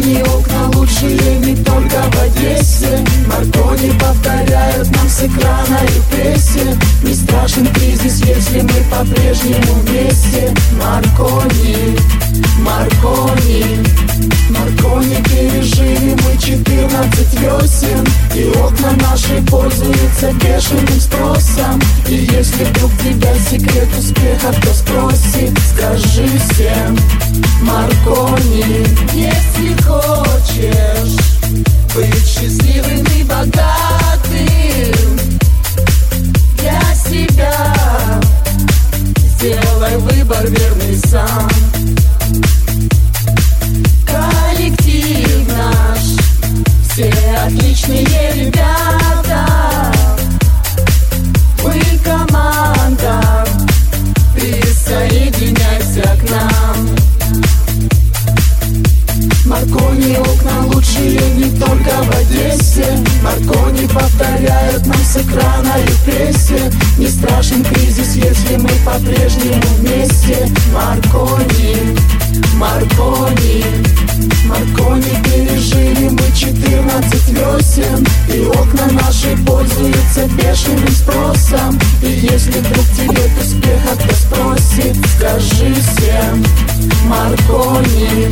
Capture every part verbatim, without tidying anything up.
Маркони окна лучшие не только в Одессе. Маркони повторяют нам с экрана и прессе. Не страшен кризис, если мы по-прежнему вместе. Маркони, Маркони, Маркони пережили мы четырнадцать весен, и окна наши пользуются бешеным спросом. И если вдруг тебя секрет успеха кто спросит, скажи всем: Маркони. Если хочешь быть счастливым и богатым, для себя сделай выбор верный сам. Коллектив наш, все отличные ребята, мы команда, присоединяйся к нам. Маркони окна лучшие не только в Одессе. Маркони повторяют нам с экрана и прессе. Не страшен кризис, если мы по-прежнему вместе. Маркони, Маркони, Маркони пережили мы четырнадцать весен, и окна наши пользуются бешеным спросом. И если вдруг тебе успеха кто спросит, скажи всем: Маркони.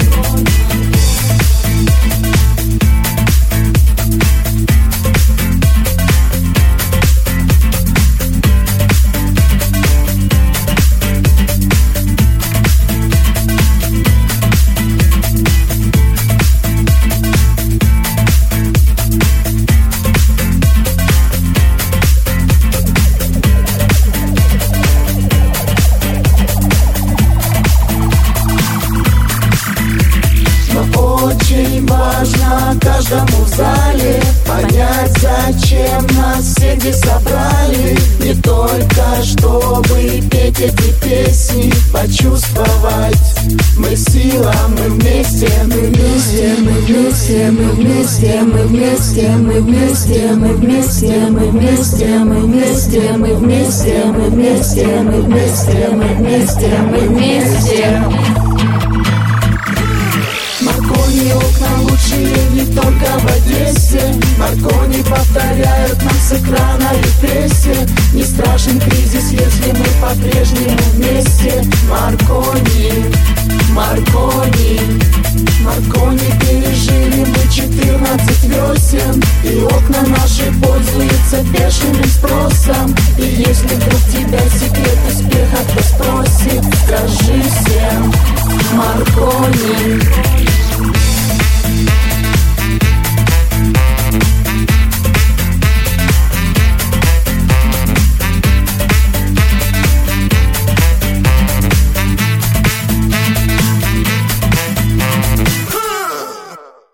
Очень важно каждому в зале понять, зачем нас все здесь собрали. Не только чтобы петь эти песни, почувствовать мы сила, мы вместе, мы вместе, мы вместе, мы вместе, мы вместе, мы вместе, мы вместе, мы вместе, мы вместе, мы вместе, мы вместе, мы вместе, мы вместе, мы вместе. Маркони окна лучшие не только в Одессе. Маркони повторяют нам с экрана и прессе. Не страшен кризис, если мы по-прежнему вместе. Маркони.